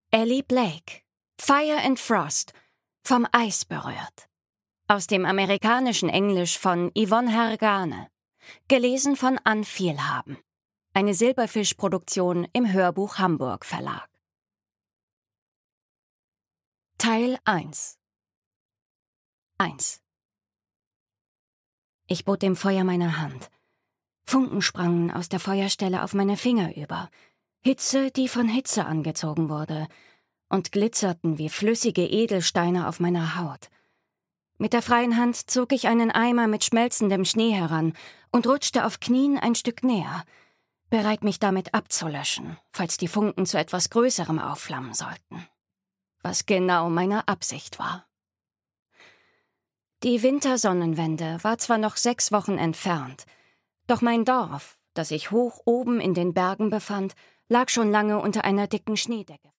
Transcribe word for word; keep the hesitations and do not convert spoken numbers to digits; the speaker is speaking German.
Ellie Blake, Fire and Frost, vom Eis berührt. Aus dem amerikanischen Englisch von Yvonne Hergane. Gelesen von Ann Vielhaben. Eine Silberfisch-Produktion im Hörbuch Hamburg Verlag. Teil eins. eins. Ich bot dem Feuer meine Hand. Funken sprangen aus der Feuerstelle auf meine Finger über. Hitze, die von Hitze angezogen wurde, und glitzerten wie flüssige Edelsteine auf meiner Haut. Mit der freien Hand zog ich einen Eimer mit schmelzendem Schnee heran und rutschte auf Knien ein Stück näher, bereit mich damit abzulöschen, falls die Funken zu etwas Größerem aufflammen sollten. Was genau meine Absicht war. Die Wintersonnenwende war zwar noch sechs Wochen entfernt, doch mein Dorf, das sich hoch oben in den Bergen befand, lag schon lange unter einer dicken Schneedecke.